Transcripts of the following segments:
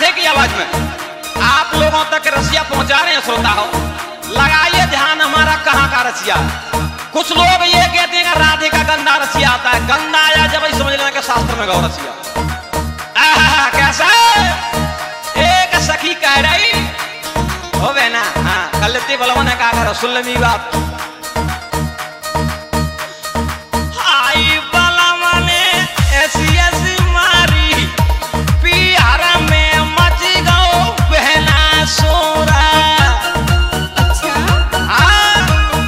राधे की आवाज में आप लोगों तक रसिया पहुंचा रहे हैं श्रोता हो। लगाइए ध्यान हमारा कहाँ का रसिया। कुछ लोग ये कहते हैं कि राधे का गंदा रसिया आता है। गंदा आया जब ही समझ लेना कि शास्त्र में गौ रसिया। कैसा एक सखी कह रही हो बहना, हाँ कलती बलवा ने कहा करो सुन ली बात। आई बलवा ने ऐसी ऐसी मारी पियारा में मच गओ बहना सोरा। अच्छा हाँ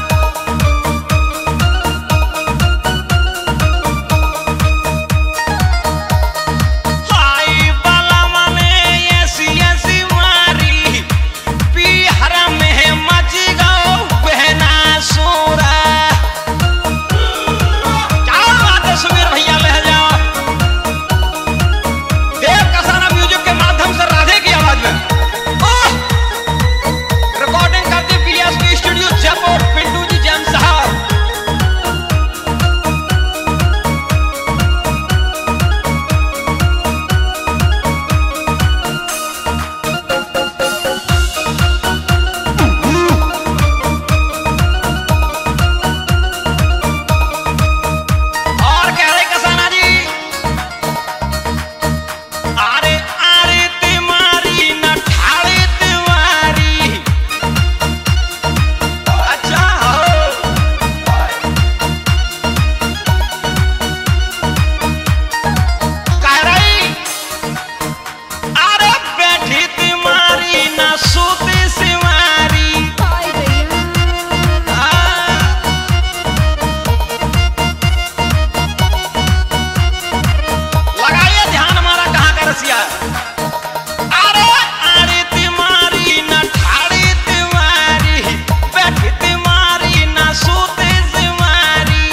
आई बलवा ने ऐसी ऐसी मारी पियारा में मच गओ बहना सोरा। क्या बात है सुमीर भैया, ले जाओ देव कसाना म्यूजिक के माध्यम से राधे की आवाज में। रिकॉर्डिंग करते पीएसपी स्टूडियो जयपुर, पिंटू जी जैन साहब। और कह रहे कसाना जी, आरे आरे तुम्हारी न ठाड़े तुम्हारी। अच्छा हो कह रही, अरे बैठी तुम्हारी न सोती सिवारी। हाय भैया लगाइए ध्यान हमारा कहाँ का रसिया है। अरे अरे तुम्हारी न ठाड़ी तुम्हारी, बैठी तुम्हारी न सोते तुम्हारी।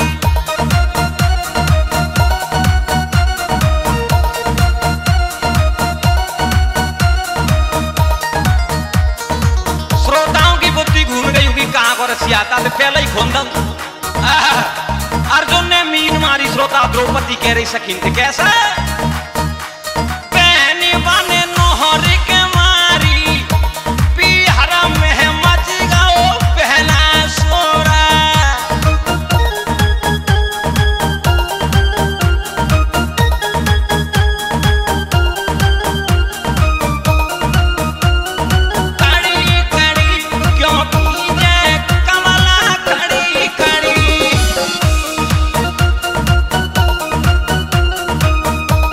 श्रोताओं की बुद्धि घूम गई होगी कहाँ को रसिया आता तो पहले ही खोंदन। अर्जुन ने मीन मारी, श्रोता द्रौपदी कह रही सखीन थे कैसा पहनी बने नोहरी के मारी पिहरा में मच गओ पहला सोरा। कड़ी कड़ी क्यों कीजे कमला कड़ी कड़ी।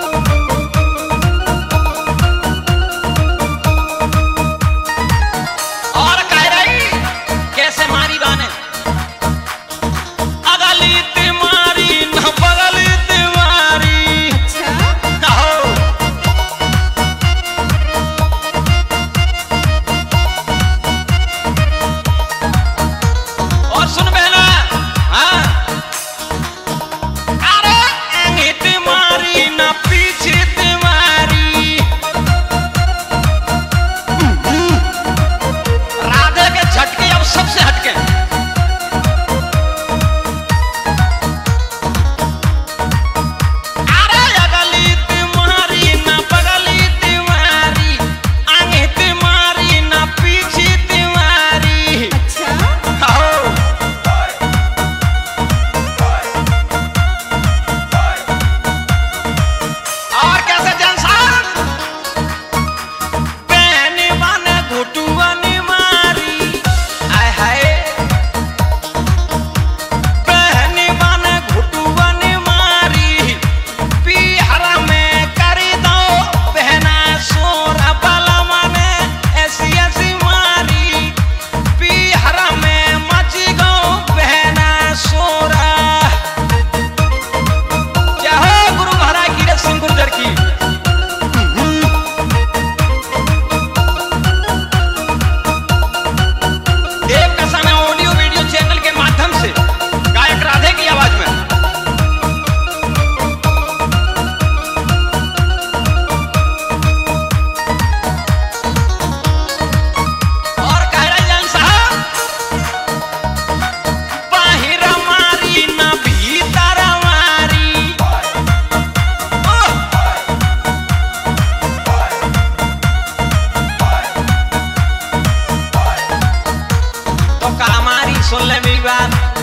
सुन ले मेरी बात